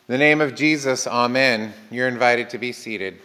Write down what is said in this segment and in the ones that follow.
In the name of Jesus, amen. You're invited to be seated.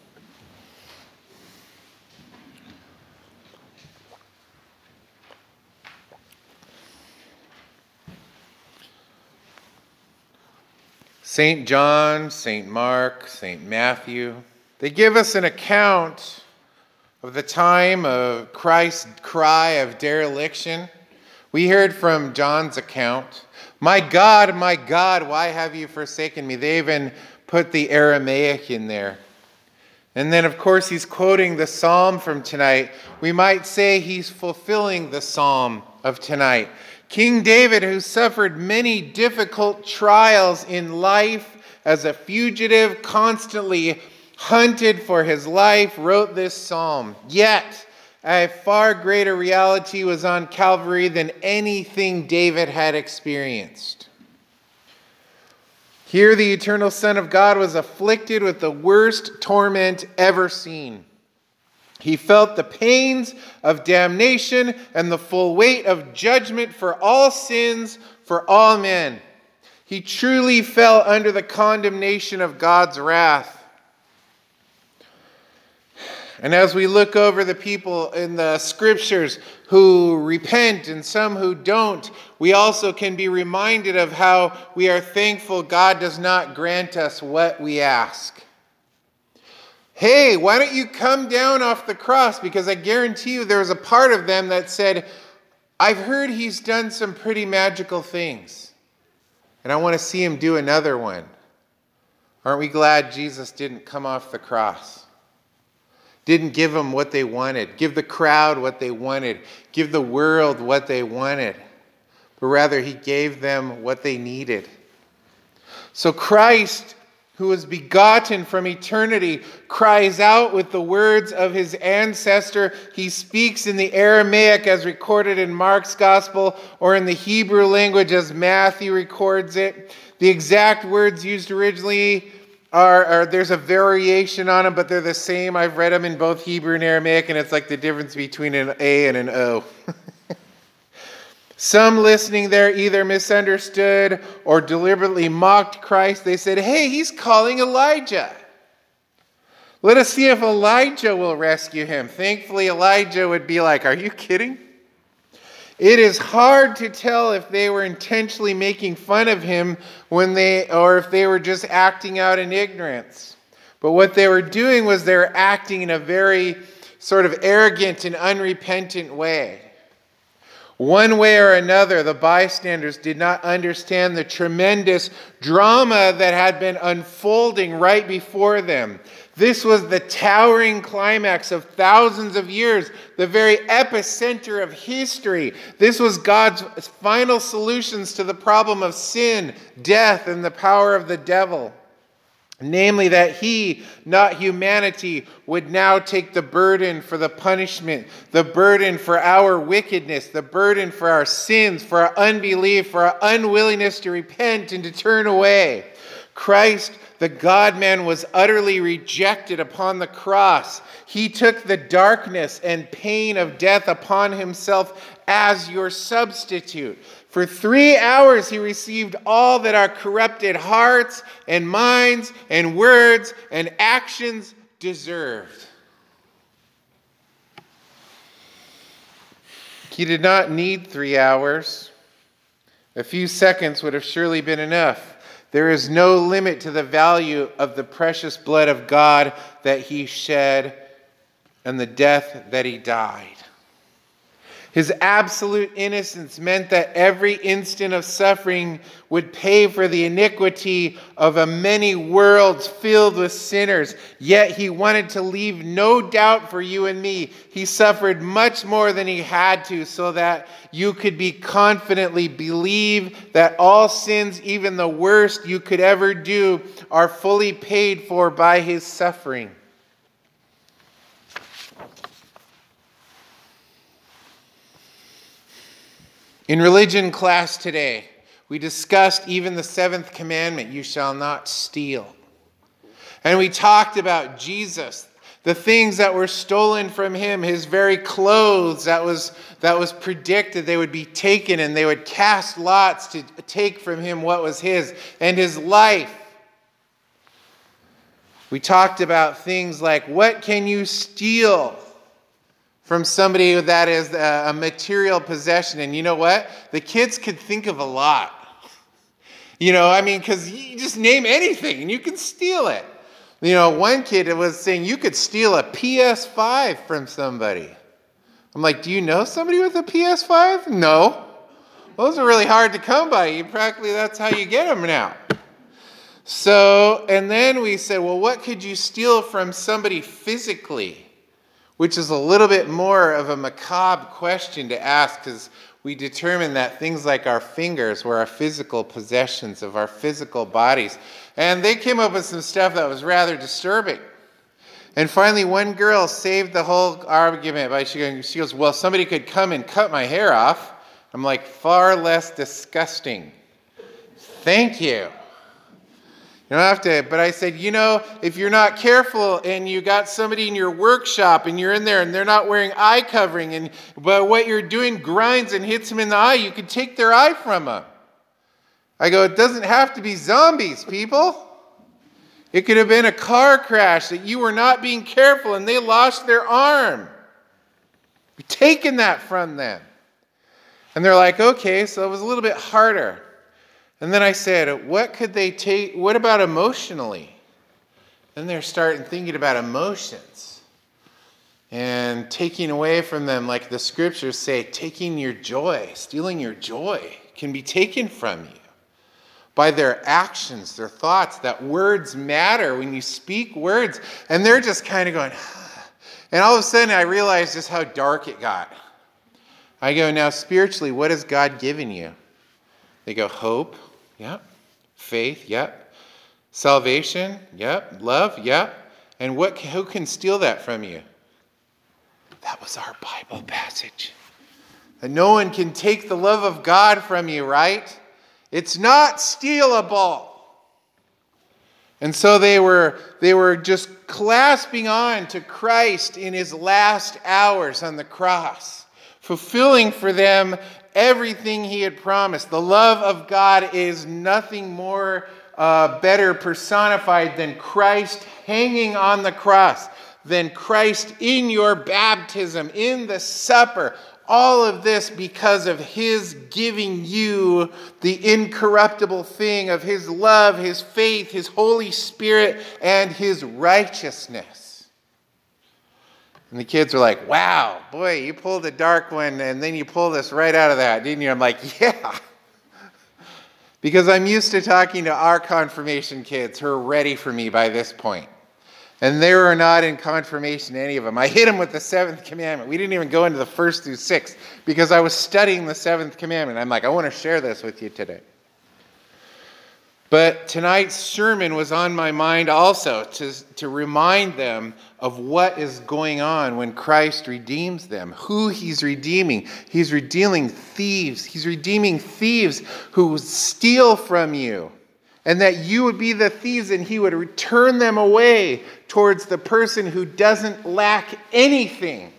St. John, St. Mark, St. Matthew, they give us an account of the time of Christ's cry of dereliction. We heard from John's account, my God, why have you forsaken me?" They even put the Aramaic in there. And then, of course, he's quoting the psalm from tonight. We might say he's fulfilling the psalm of tonight. King David, who suffered many difficult trials in life as a fugitive, constantly hunted for his life, wrote this psalm. Yet, a far greater reality was on Calvary than anything David had experienced. Here, the eternal Son of God was afflicted with the worst torment ever seen. He felt the pains of damnation and the full weight of judgment for all sins, for all men. He truly fell under the condemnation of God's wrath. And as we look over the people in the scriptures who repent and some who don't, we also can be reminded of how we are thankful God does not grant us what we ask. Hey, why don't you come down off the cross? Because I guarantee you there was a part of them that said, I've heard he's done some pretty magical things, and I want to see him do another one. Aren't we glad Jesus didn't come off the cross? Didn't give them what they wanted, give the crowd what they wanted, give the world what they wanted, but rather he gave them what they needed. So Christ, who was begotten from eternity, cries out with the words of his ancestor. He speaks in the Aramaic as recorded in Mark's gospel, or in the Hebrew language as Matthew records it. The exact words used originally are there's a variation on them, but they're the same. I've read them in both Hebrew and Aramaic, and it's like the difference between an A and an O. Some listening there either misunderstood or deliberately mocked Christ. They said, hey, he's calling Elijah. Let us see if Elijah will rescue him. Thankfully, Elijah would be like, are you kidding? It is hard to tell if they were intentionally making fun of him or if they were just acting out in ignorance. But what they were doing was they were acting in a very sort of arrogant and unrepentant way. One way or another, the bystanders did not understand the tremendous drama that had been unfolding right before them. This was the towering climax of thousands of years, the very epicenter of history. This was God's final solutions to the problem of sin, death, and the power of the devil. Namely, that he, not humanity, would now take the burden for the punishment, the burden for our wickedness, the burden for our sins, for our unbelief, for our unwillingness to repent and to turn away. Christ, the God-man, was utterly rejected upon the cross. He took the darkness and pain of death upon himself as your substitute. For 3 hours he received all that our corrupted hearts and minds and words and actions deserved. He did not need 3 hours. A few seconds would have surely been enough. There is no limit to the value of the precious blood of God that he shed and the death that he died. His absolute innocence meant that every instant of suffering would pay for the iniquity of a many worlds filled with sinners. Yet he wanted to leave no doubt for you and me. He suffered much more than he had to so that you could be confidently believe that all sins, even the worst you could ever do, are fully paid for by his suffering. In religion class today, we discussed even the 7th commandment, you shall not steal. And we talked about Jesus, the things that were stolen from him, his very clothes that was predicted they would be taken, and they would cast lots to take from him what was his, and his life. We talked about things like, what can you steal from somebody that is a material possession? And you know what? The kids could think of a lot. Because you just name anything and you can steal it. One kid was saying you could steal a PS5 from somebody. I'm like, do you know somebody with a PS5? No. Those are really hard to come by. Practically, that's how you get them now. So, and then we said, well, what could you steal from somebody physically? Which is a little bit more of a macabre question to ask, because we determined that things like our fingers were our physical possessions of our physical bodies. And they came up with some stuff that was rather disturbing. And finally, one girl saved the whole argument by she goes, well, somebody could come and cut my hair off. I'm like, far less disgusting. Thank you. You don't have to, but I said, if you're not careful and you got somebody in your workshop and you're in there and they're not wearing eye covering, but what you're doing grinds and hits them in the eye, you could take their eye from them. I go, it doesn't have to be zombies, people. It could have been a car crash that you were not being careful and they lost their arm. You're taking that from them. And they're like, okay, so it was a little bit harder. And then I said, what could they take? What about emotionally? Then they're starting thinking about emotions and taking away from them, like the scriptures say, taking your joy, stealing your joy can be taken from you by their actions, their thoughts, that words matter when you speak words. And they're just kind of going, and all of a sudden I realized just how dark it got. I go, now spiritually, what has God given you? They go, hope. Yep. Faith, yep. Salvation, yep. Love, yep. And who can steal that from you? That was our Bible passage. That no one can take the love of God from you, right? It's not stealable. And so they were just clasping on to Christ in his last hours on the cross, fulfilling for them everything he had promised. The love of God is nothing more better personified than Christ hanging on the cross, than Christ in your baptism, in the supper. All of this because of his giving you the incorruptible thing of his love, his faith, his Holy Spirit, and his righteousness. And the kids are like, wow, boy, you pulled a dark one and then you pulled us right out of that, didn't you? I'm like, yeah. Because I'm used to talking to our confirmation kids who are ready for me by this point. And they were not in confirmation, any of them. I hit them with the 7th commandment. We didn't even go into the 1st through 6th because I was studying the 7th commandment. I'm like, I want to share this with you today. But tonight's sermon was on my mind also to remind them of what is going on when Christ redeems them, who he's redeeming. He's redeeming thieves. He's redeeming thieves who steal from you. And that you would be the thieves and he would return them away towards the person who doesn't lack anything.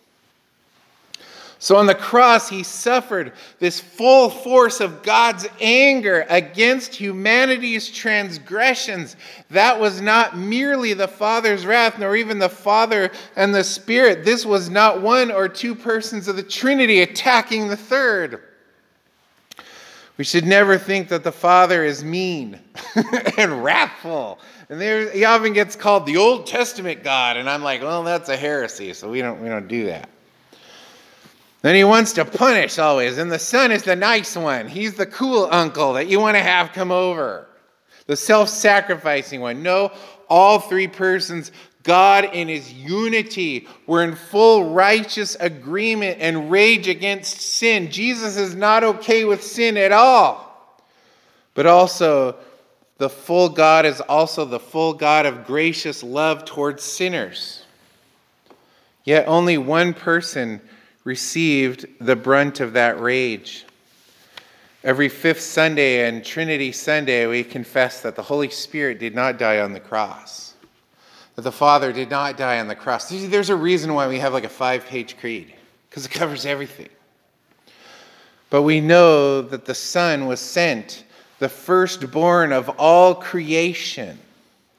So on the cross, he suffered this full force of God's anger against humanity's transgressions. That was not merely the Father's wrath, nor even the Father and the Spirit. This was not one or two persons of the Trinity attacking the third. We should never think that the Father is mean and wrathful. And he often gets called the Old Testament God. And I'm like, well, that's a heresy, so we don't do that. Then he wants to punish always. And the son is the nice one. He's the cool uncle that you want to have come over. The self-sacrificing one. No, all three persons, God in his unity, were in full righteous agreement and rage against sin. Jesus is not okay with sin at all. But also, the full God is also the full God of gracious love towards sinners. Yet only one person received the brunt of that rage. Every fifth Sunday and Trinity Sunday, we confess that the Holy Spirit did not die on the cross. That the Father did not die on the cross. There's a reason why we have like a 5-page creed, because it covers everything. But we know that the Son was sent, the firstborn of all creation,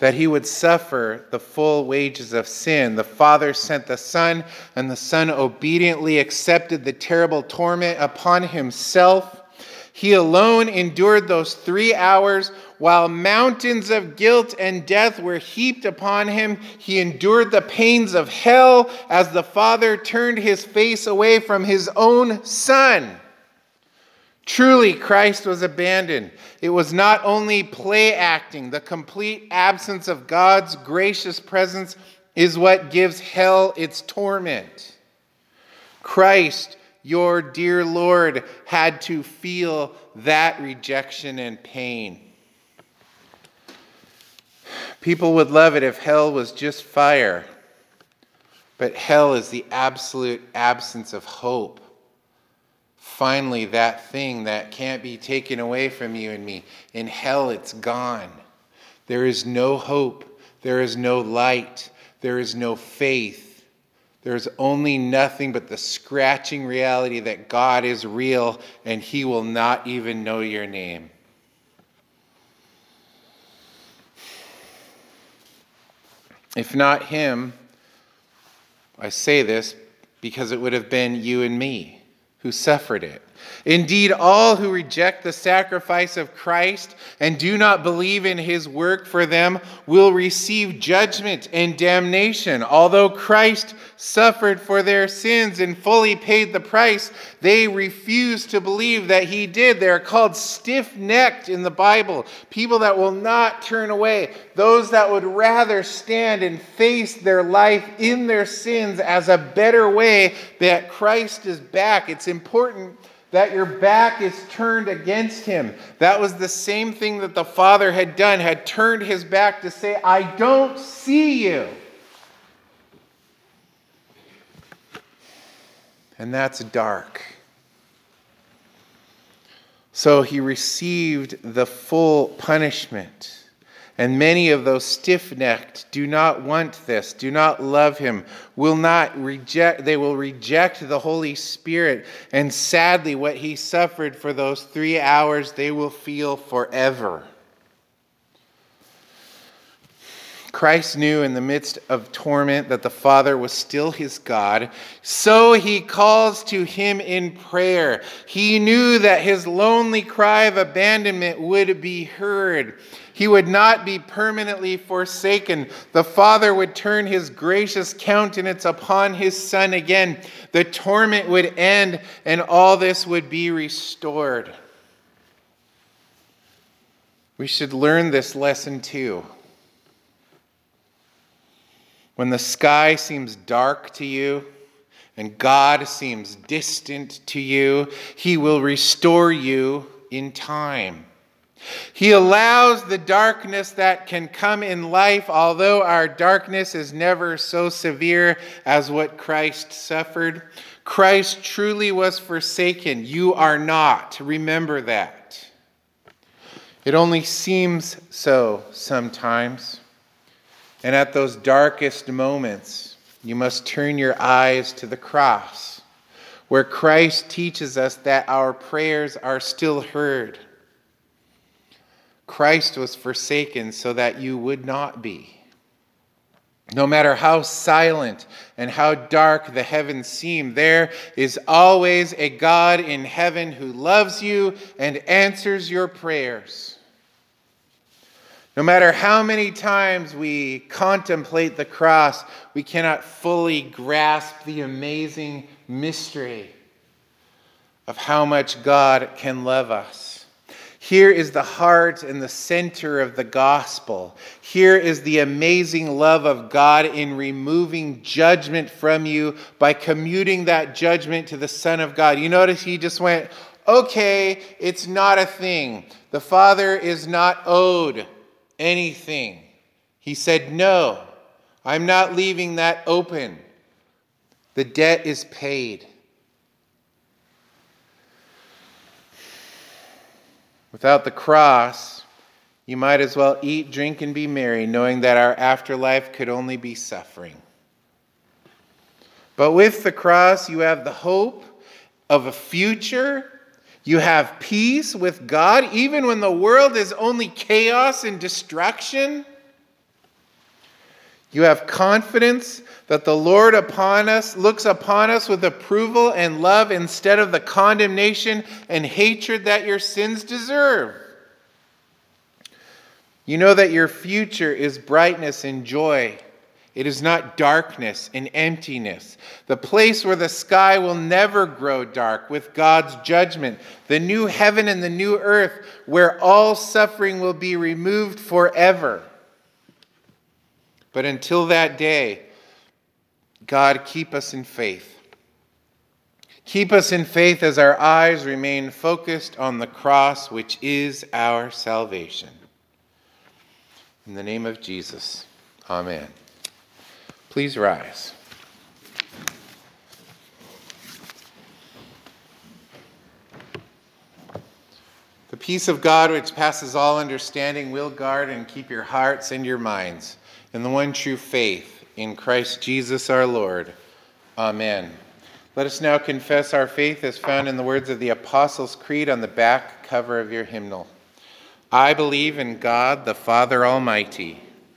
that he would suffer the full wages of sin. The Father sent the Son, and the Son obediently accepted the terrible torment upon himself. He alone endured those 3 hours while mountains of guilt and death were heaped upon him. He endured the pains of hell as the Father turned his face away from his own Son. Truly, Christ was abandoned. It was not only play acting. The complete absence of God's gracious presence is what gives hell its torment. Christ, your dear Lord, had to feel that rejection and pain. People would love it if hell was just fire, but hell is the absolute absence of hope. Finally, that thing that can't be taken away from you and me. In hell, it's gone. There is no hope. There is no light. There is no faith. There is only nothing but the scratching reality that God is real and he will not even know your name. If not him, I say this because it would have been you and me who suffered it. Indeed, all who reject the sacrifice of Christ and do not believe in his work for them will receive judgment and damnation. Although Christ suffered for their sins and fully paid the price, they refuse to believe that he did. They are called stiff-necked in the Bible, people that will not turn away, those that would rather stand and face their life in their sins as a better way that Christ is back. It's important that your back is turned against him. That was the same thing that the Father had done, had turned his back to say, I don't see you. And that's dark. So he received the full punishment. And many of those stiff-necked do not want this, do not love him, they will reject the Holy Spirit. And sadly, what he suffered for those 3 hours, they will feel forever. Christ knew in the midst of torment that the Father was still his God, so he calls to him in prayer. He knew that his lonely cry of abandonment would be heard. He would not be permanently forsaken. The Father would turn his gracious countenance upon his Son again. The torment would end, and all this would be restored. We should learn this lesson too. When the sky seems dark to you and God seems distant to you, he will restore you in time. He allows the darkness that can come in life, although our darkness is never so severe as what Christ suffered. Christ truly was forsaken. You are not. Remember that. It only seems so sometimes. And at those darkest moments, you must turn your eyes to the cross, where Christ teaches us that our prayers are still heard. Christ was forsaken so that you would not be. No matter how silent and how dark the heavens seem, there is always a God in heaven who loves you and answers your prayers. No matter how many times we contemplate the cross, we cannot fully grasp the amazing mystery of how much God can love us. Here is the heart and the center of the gospel. Here is the amazing love of God in removing judgment from you by commuting that judgment to the Son of God. You notice he just went, okay, it's not a thing. The Father is not owed anything. He said, no, I'm not leaving that open. The debt is paid. Without the cross, you might as well eat, drink, and be merry, knowing that our afterlife could only be suffering. But with the cross, you have the hope of a future. You have peace with God, even when the world is only chaos and destruction. You have confidence that the Lord looks upon us with approval and love instead of the condemnation and hatred that your sins deserve. You know that your future is brightness and joy. It is not darkness and emptiness. The place where the sky will never grow dark with God's judgment. The new heaven and the new earth where all suffering will be removed forever. But until that day, God, keep us in faith. Keep us in faith as our eyes remain focused on the cross, which is our salvation. In the name of Jesus, amen. Please rise. The peace of God, which passes all understanding, will guard and keep your hearts and your minds in the one true faith in Christ Jesus our Lord. Amen. Let us now confess our faith as found in the words of the Apostles' Creed on the back cover of your hymnal. I believe in God, the Father Almighty.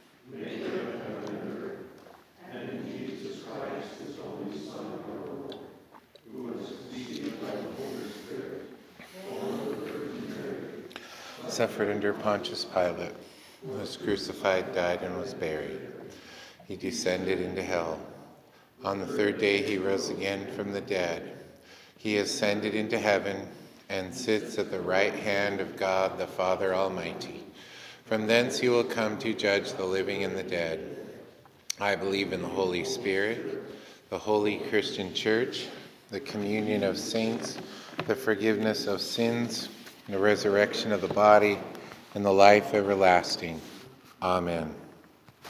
Suffered under Pontius Pilate, was crucified, died, and was buried. He descended into hell. On the third day he rose again from the dead. He ascended into heaven and sits at the right hand of God the Father Almighty. From thence he will come to judge the living and the dead. I believe in the Holy Spirit, the holy Christian Church, the communion of saints, the forgiveness of sins, the resurrection of the body, and the life everlasting. Amen.